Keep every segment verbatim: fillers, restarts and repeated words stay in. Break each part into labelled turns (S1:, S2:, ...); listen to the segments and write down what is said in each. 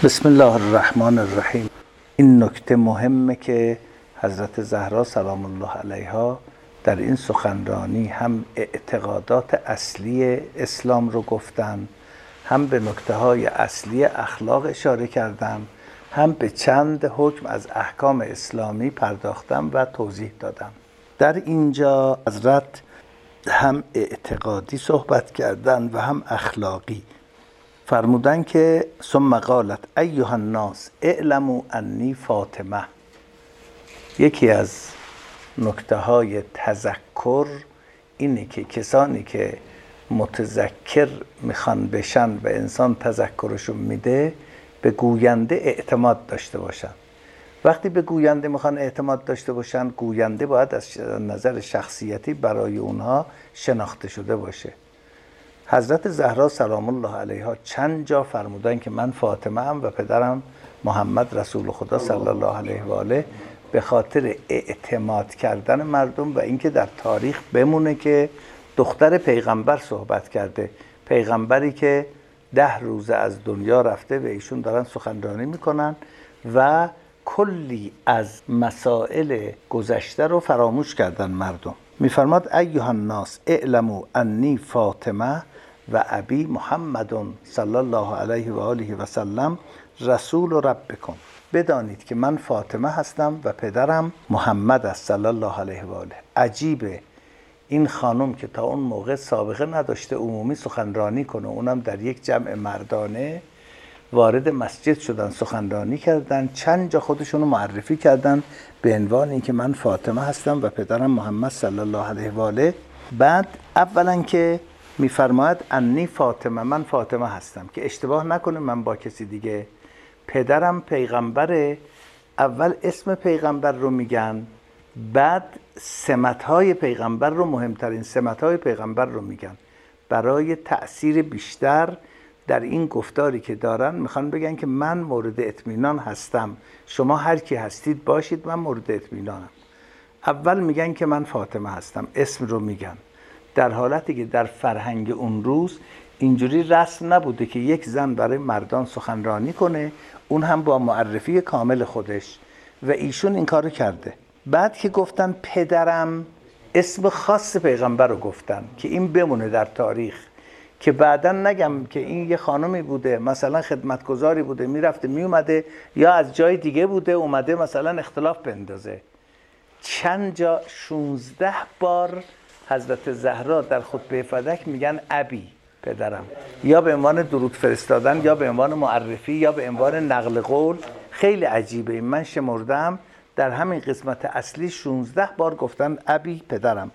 S1: بسم الله الرحمن الرحیم. این نکته مهمه که حضرت زهرا سلام الله علیها در این سخنرانی هم اعتقادات اصلی اسلام رو گفتن، هم به نکته های اصلی اخلاق اشاره کردن، هم به چند حکم از احکام اسلامی پرداختن و توضیح دادن. در اینجا حضرت هم اعتقادی صحبت کردن و هم اخلاقی. فرمودن که ثم قالت ایها الناس اعلموا انی فاطمه. یکی از نکته های تذکر اینه که کسانی که متذکر میخوان بشن و انسان تذکرشون میده به گوینده اعتماد داشته باشن. وقتی به گوینده میخوان اعتماد داشته باشن، گوینده باید از نظر شخصیتی برای اونها شناخته شده باشه. حضرت زهرا سلام الله علیها چند جا فرمودن که من فاطمه ام و پدرم محمد رسول خدا صلی الله علیه و آله، به خاطر اعتماد کردن مردم و اینکه در تاریخ بمونه که دختر پیغمبر صحبت کرده، پیغمبری که ده روزه از دنیا رفته و ایشون دارن سخنرانی میکنن و کلی از مسائل گذشته رو فراموش کردن مردم. میفرماد ایها الناس اعلموا انی فاطمه و ابی محمد صلی الله علیه و آله و سلم رسول ربکم. بدانید که من فاطمه هستم و پدرم محمد است صلی الله علیه و آله. عجیبه این خانم که تا اون موقع سابقه نداشته عمومی سخنرانی کنه، اونم در یک جمع مردانه، وارد مسجد شدن سخنرانی کردن، چند جا خودشونو معرفی کردن به عنوان اینکه من فاطمه هستم و پدرم محمد صلی الله علیه و آله. بعد اولا که میفرماید انی فاطمه، من فاطمه هستم، که اشتباه نکنه من با کسی دیگه. پدرم پیغمبره، اول اسم پیغمبر رو میگن، بعد سمت‌های پیغمبر رو، مهمترین سمت‌های پیغمبر رو میگن. برای تأثیر بیشتر در این گفتاری که دارن میخوان بگن که من مورد اطمینان هستم، شما هر کی هستید باشید، من مورد اطمینانم. اول میگن که من فاطمه هستم، اسم رو میگن، در حالتی که در فرهنگ اون روز اینجوری رسم نبوده که یک زن برای مردان سخنرانی کنه، اون هم با معرفی کامل خودش، و ایشون این کارو کرده. بعد که گفتن پدرم، اسم خاص پیغمبر رو گفتن که این بمونه در تاریخ، که بعداً نگم که این یه خانمی بوده مثلا خدمتگزاری بوده میرفته میومده، یا از جای دیگه بوده اومده مثلا اختلاف بندازه. چند جا شونزده بار حضرت زهرا در خطبه فدک میگن ابی، پدرم، یا به عنوان درود فرستادن، یا به عنوان معرفی، یا به عنوان نقل قول. خیلی عجیبه. من شمردم در همین قسمت اصلی شونزده بار گفتن ابی، پدرم.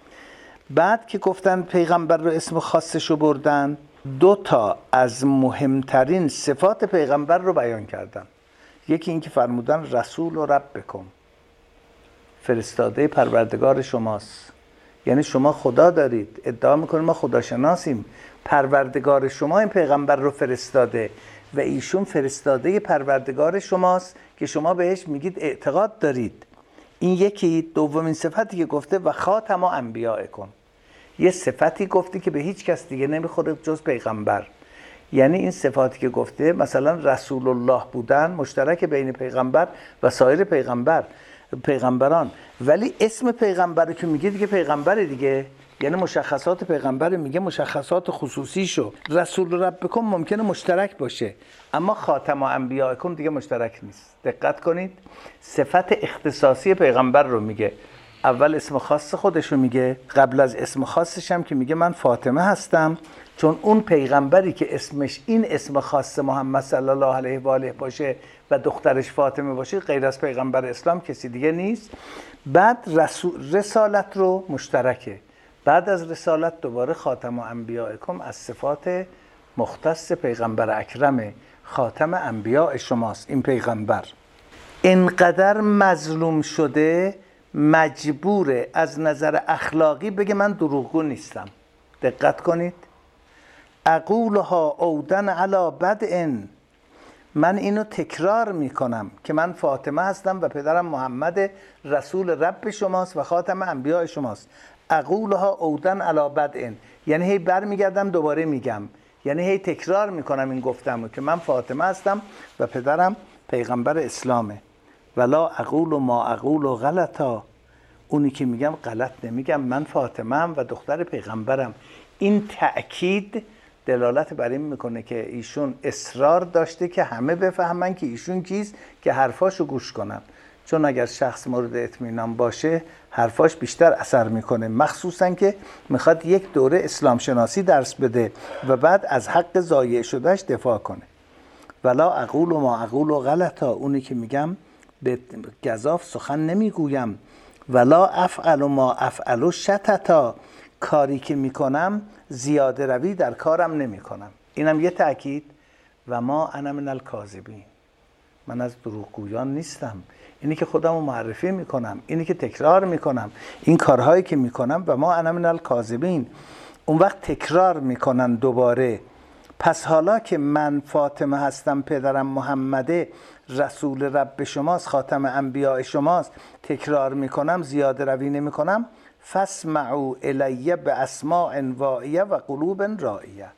S1: بعد که گفتن پیغمبر رو اسم خاصش رو بردن، دو تا از مهمترین صفات پیغمبر رو بیان کردن. یکی این که فرمودن رسول و ربکم، فرستاده پروردگار شماست. یعنی شما خدا دارید، ادعا میکنید ما خداشناسیم، پروردگار شما این پیغمبر رو فرستاده و ایشون فرستاده پروردگار شماست که شما بهش میگید اعتقاد دارید. این یکی. دومین صفتی که گفته و خاتم انبیائکم، یه صفتی گفتی که به هیچ کس دیگه نمیخوره جز پیغمبر. یعنی این صفاتی که گفته، مثلا رسول الله بودن مشترک بین پیغمبر و سایر پیغمبر پیغمبران، ولی اسم پیغمبر که میگه دیگه پیغمبر دیگه، یعنی مشخصات پیغمبر میگه مشخصات خصوصی شو. رسول ربکم ممکنه مشترک باشه، اما خاتم انبیائکم دیگه مشترک نیست. دقت کنید، صفت اختصاصی پیغمبر رو میگه. اول اسم خاص خودش رو میگه، قبل از اسم خاصش هم که میگه من فاطمه هستم، چون اون پیغمبری که اسمش این اسم خاص محمد صلی الله علیه و آله باشه و دخترش فاطمه باشه، غیر از پیغمبر اسلام کسی دیگه نیست. بعد رسول رسالت رو مشترکه. بعد از رسالت دوباره خاتم انبیائکم از صفات مختص پیغمبر اکرمه، خاتم انبیاء شماست. این پیغمبر اینقدر مظلوم شده، مجبوره از نظر اخلاقی بگه من دروغگو نیستم. دقت کنید، اقولها عودن علی بدء، من اینو تکرار میکنم که من فاطمه هستم و پدرم محمد رسول رب شماست و خاتم انبیاء شماست. اقولها عودن علی بدء، یعنی هی برمیگردم دوباره میگم. یعنی هی تکرار میکنم این گفتمو که من فاطمه هستم و پدرم پیغمبر اسلامه. ولا اقول و ما اقول و غلطا، اونی که میگم غلط نمیگم، من فاطمه ام و دختر پیغمبرم. این تأکید دلالت بر این میکنه که ایشون اصرار داشته که همه بفهمن که ایشون کیست، که حرفاشو گوش کنن. چون اگر شخص مورد اطمینان باشه حرفاش بیشتر اثر میکنه، مخصوصا که میخواد یک دوره اسلام شناسی درس بده و بعد از حق ضایع شدهش دفاع کنه. ولا اقول و ما اقول و غلطا، اونی که میگم به گزاف سخن نمیگویم. ولا افعل و ما افعل و شتتا، کاری که میکنم زیاده روی در کارم نمیکنم. اینم یه تأکید. و ما انا من الکاذبین، من از دروغگویان نیستم. اینی که خودمو معرفی میکنم، اینی که تکرار میکنم، این کارهایی که میکنم. و ما انا من الکاذبین. اون وقت تکرار میکنن دوباره. پس حالا که من فاطمه هستم، پدرم محمده، رسول رب شماست، خاتم انبیاء شماست، تکرار میکنم، زیاده روی نمیکنم. فاسمعوا الی باسماع واعیه و قلوب رائیه.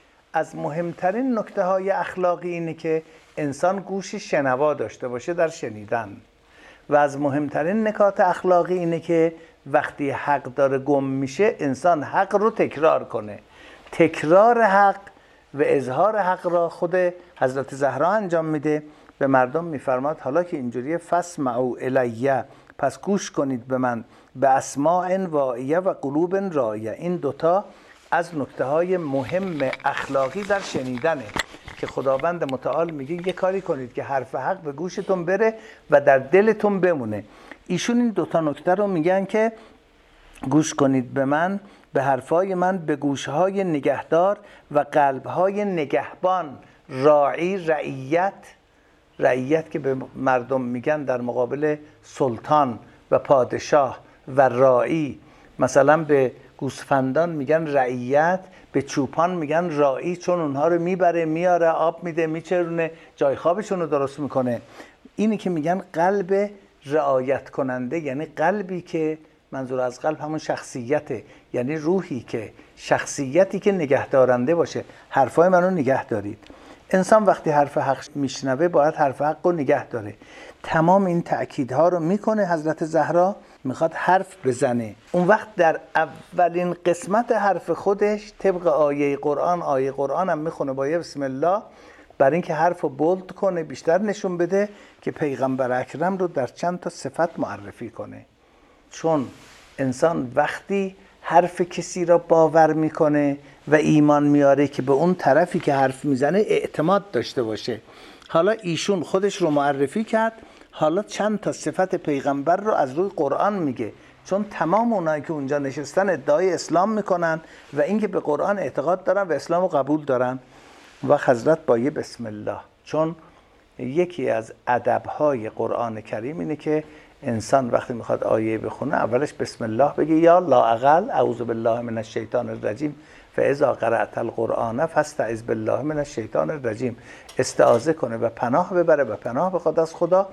S1: از مهمترین نکته های اخلاقی اینه که انسان گوش شنوا داشته باشه در شنیدن. و از مهمترین نکات اخلاقی اینه که وقتی حق داره گم میشه انسان حق رو تکرار کنه. تکرار حق و اظهار حق را خود حضرت زهرا انجام میده. به مردم میفرماد حالا که اینجوریه فاسمعوا الیه، پس گوش کنید به من، به اسماع واعیه و قلوب رائیه. این دوتا از نکته های مهم اخلاقی در شنیدنه که خداوند متعال میگه یه کاری کنید که حرف حق به گوشتون بره و در دلتون بمونه. ایشون این دوتا نکته رو میگن که گوش کنید به من، به حرفای من، به گوشهای نگهدار و قلبهای نگهبان. راعی، رعیت، رعیت که به مردم میگن در مقابل سلطان و پادشاه، و راعی مثلا به گوسفندان میگن رعیت، به چوپان میگن راعی، چون اونها رو میبره میاره، آب میده، میچرونه، جای خوابشون رو درست میکنه. اینی که میگن قلب رعایت کننده، یعنی قلبی که منظور از قلب همون شخصیته، یعنی روحی که شخصیتی که نگهدارنده باشه. حرفای منو نگه دارید. انسان وقتی حرف حق میشنوه باید حرف حق رو نگه داره. تمام این تأکیدها رو میکنه حضرت زهرا، میخواد حرف بزنه. اون وقت در اولین قسمت حرف خودش طبق آیه قرآن، آیه قرآن هم میخونه با یه بسم الله، برای اینکه حرف رو بولد کنه، بیشتر نشون بده که پیغمبر اکرم رو در چند تا صفت معرفی کنه. چون انسان وقتی حرف کسی را باور میکنه و ایمان میاره که به اون طرفی که حرف میزنه اعتماد داشته باشه. حالا ایشون خودش رو معرفی کرد، حالا چند تا صفت پیغمبر رو از روی قرآن میگه. چون تمام اونایی که اونجا نشستن ادعای اسلام میکنن و اینکه به قرآن اعتقاد دارن و اسلام رو قبول دارن. و حضرت با یه بسم الله، چون یکی از ادبهای قرآن کریم اینه که انسان وقتی میخواد آیه بخونه اولش بسم الله بگه، یا لااقل اعوذ بالله من الشیطان الرجیم فاذا قرأت القرآن فاستعذ بالله من الشیطان الرجیم. استعاذه کنه و پناه ببره و پناه بخواد از خدا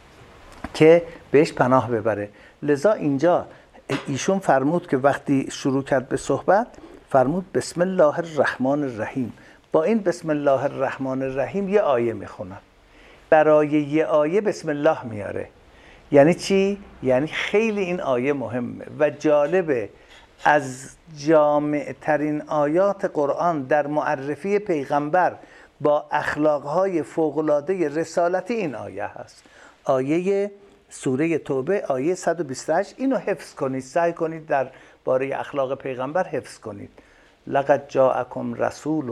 S1: که بهش پناه ببره. لذا اینجا ایشون فرمود که وقتی شروع کرد به صحبت فرمود بسم الله الرحمن الرحیم. با این بسم الله الرحمن الرحیم یه آیه میخونن. برای یه آیه بسم الله میاره. یعنی چی؟ یعنی خیلی این آیه مهمه و جالبه. از جامع ترین آیات قرآن در معرفی پیغمبر با اخلاقهای فوق‌العاده رسالتی این آیه هست. آیه سوره توبه، آیه صد و بیست و هشت. اینو حفظ کنید، سعی کنید در باره اخلاق پیغمبر حفظ کنید. لقد جاءکم رسول،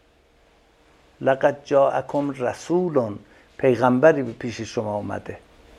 S1: لقد جاءکم رسول، پیغمبری پیش شما اومده.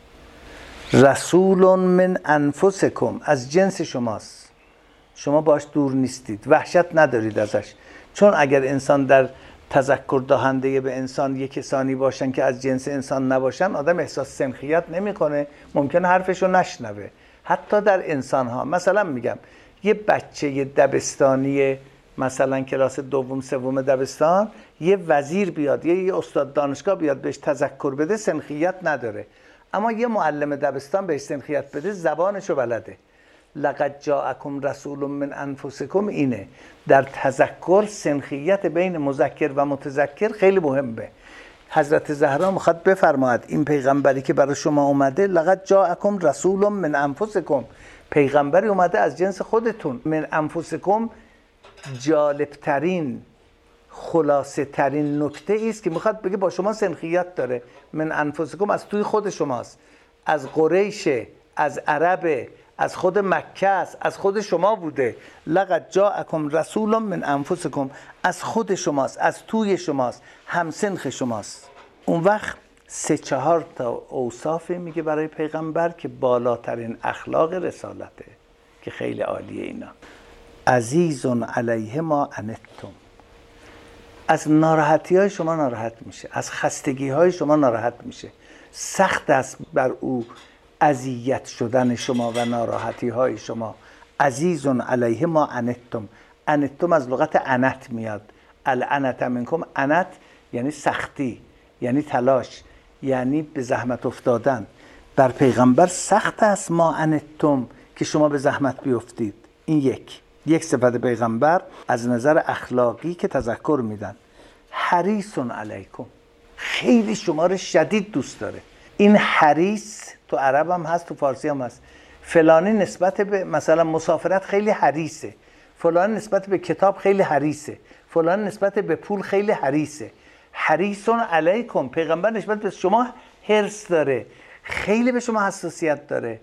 S1: رسول من انفسکم، از جنس شماست، شما باش دور نیستید، وحشت ندارید ازش. چون اگر انسان در تذکر دهنده به انسان یک کسانی باشن که از جنس انسان نباشن، آدم احساس سنخیت نمیکنه، ممکنه حرفشو نشنوه. حتی در انسان ها، مثلا میگم یه بچه دبستانی مثلا کلاس دوم سوم دبستان، یه وزیر بیاد یا یه استاد دانشگاه بیاد بهش تذکر بده، سنخیت نداره. اما یه معلم دبستان بهش سنخیت بده، زبانشو بلده. لقد جاءکم رسول من انفسکم اینه. در تذکر سنخیت بین مذکر و متذکر خیلی مهمه. حضرت زهرا میخواد بفرماید این پیغمبری که برای شما اومده، لقد جاءکم رسول من انفسکم، پیغمبری اومده از جنس خودتون. من انفسکم جالبترین خلاصه ترین نکته است که میخواد بگه با شما سنخیت داره. من انفسکم از توی خود شماست، از قریشه، از عربه، از خود مکه است، از خود شما بوده. لقد جاءکم رسول من انفسکم، از خود شماست، از توی شماست، همسنخ شماست. اون وقت سه چهار تا اوصافی میگه برای پیغمبر که بالاترین اخلاق رسالته، که خیلی عالیه اینا. عزیز علیه ما عنتم، از ناراحتی های شما ناراحت میشه، از خستگی های شما ناراحت میشه، سخت است بر او اذیت شدن شما و ناراحتی های شما. عزیز علیه ما عنتم، عنتم از لغت عنت میاد. العنت منکم، عنت یعنی سختی، یعنی تلاش، یعنی به زحمت افتادن. بر پیغمبر سخت است ما عنتم، که شما به زحمت بیفتید. این یک یک صفت پیغمبر از نظر اخلاقی که تذکر میدن. حریص علیکم، خیلی شما رو شدید دوست داره. این حریص تو عرب هم هست، تو فارسی هم هست. فلانی نسبت به مثلا مسافرت خیلی حریصه، فلان نسبت به کتاب خیلی حریصه، فلان نسبت به پول خیلی حریصه. حریص علیکم، پیغمبر نسبت به شما حرص داره، خیلی به شما حساسیت داره،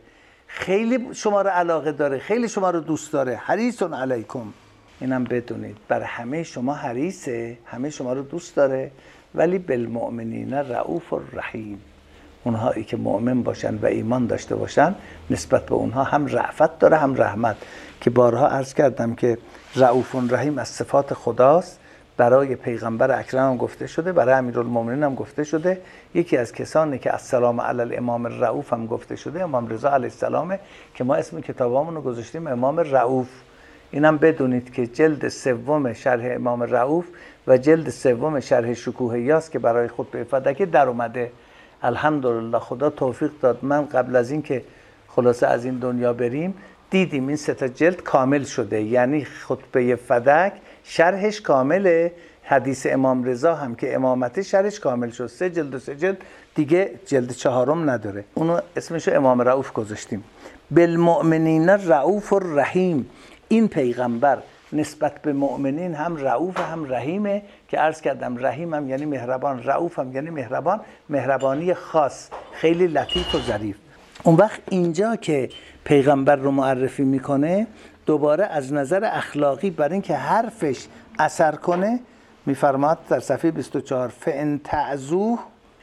S1: خیلی شما رو علاقه داره، خیلی شما رو دوست داره. حریص علیکم، اینم بدونید برای همه شما حریصه، همه شما رو دوست داره. ولی بالمؤمنین رؤوف الرحیم، اونهایی که مؤمن باشن و ایمان داشته باشن نسبت به اونها هم رأفت داره هم رحمت. که بارها عرض کردم که رؤوف رحیم از صفات خداست. برای پیغمبر اکرم هم گفته شده، برای امیرالمومنین هم گفته شده. یکی از کسانی که السلام علی الامام الرؤوف هم گفته شده امام رضا علیه السلامه، که ما اسم کتابامون رو گذاشتیم امام رؤوف. اینم بدونید که جلد سوم شرح امام رؤوف و جلد سوم شرح شکوه یاس که برای خطبه فدکه در اومده. الحمدلله خدا توفیق داد. من قبل از این که خلاصه از این دنیا بریم دیدیم این سه تا جلد کامل شده، یعنی خطبه فدک شرحش کامله، حدیث امام رضا هم که امامت شرحش کامل شد. سه جلد و سه جلد دیگه، جلد چهارم نداره، اونو اسمشو امام رؤوف گذاشتیم. بالمؤمنین رؤوف الرحیم، این پیغمبر نسبت به مؤمنین هم رؤوف هم رحیمه. که عرض کردم رحیم هم یعنی مهربان، رؤوف هم یعنی مهربان، مهربانی خاص، خیلی لطیف و ظریف. اون وقت اینجا که پیغمبر رو معرفی میکنه دوباره از نظر اخلاقی برای اینکه حرفش اثر کنه میفرماد در صفحه بیست و چهار فان تعزوه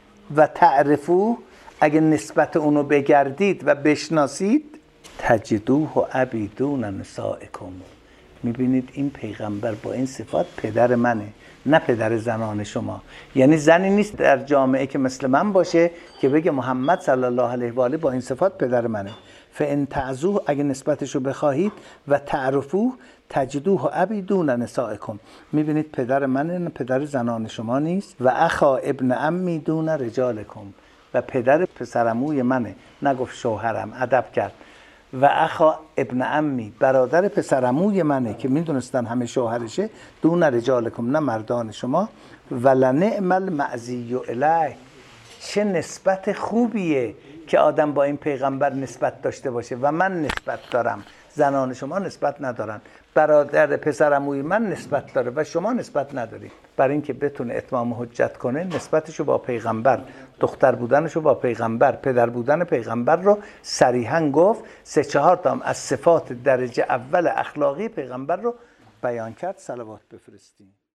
S1: و تعرفوه، اگه نسبت اونو بگردید و بشناسید، تجدوه و عبیدون نسائکم. میبینید این پیغمبر با این صفات پدر منه، نه پدر زنان شما. یعنی زنی نیست در جامعه که مثل من باشه که بگه محمد صلی الله علیه و آله با این صفات پدر منه. فان تعزوه، اگه نسبتشو بخواهید، و تعرفوه تجدوه و عبیدون نسائکم. میبینید پدر منه، پدر زنان شما نیست. و اخا ابن عمی دون رجالکم، و پدر پسرعموی منه، نگفت شوهرم، ادب کرد. و اخا ابن عمی، برادر پسرعموی منه که میدونستن همه شوهرشه، دون رجالکم، نه مردان شما. ولنعم المعزی الیه، چه نسبت خوبیه که آدم با این پیغمبر نسبت داشته باشه و من نسبت دارم، زنان شما نسبت ندارن. برادر پسرعموی من نسبت داره و شما نسبت نداری. برای اینکه بتونه اتمام حجت کنه نسبتشو با پیغمبر، دختر بودنشو با پیغمبر، پدر بودن پیغمبر رو صریحا گفت. سه چهار تا از صفات درجه اول اخلاقی پیغمبر رو بیان کرد. صلوات بفرستیم.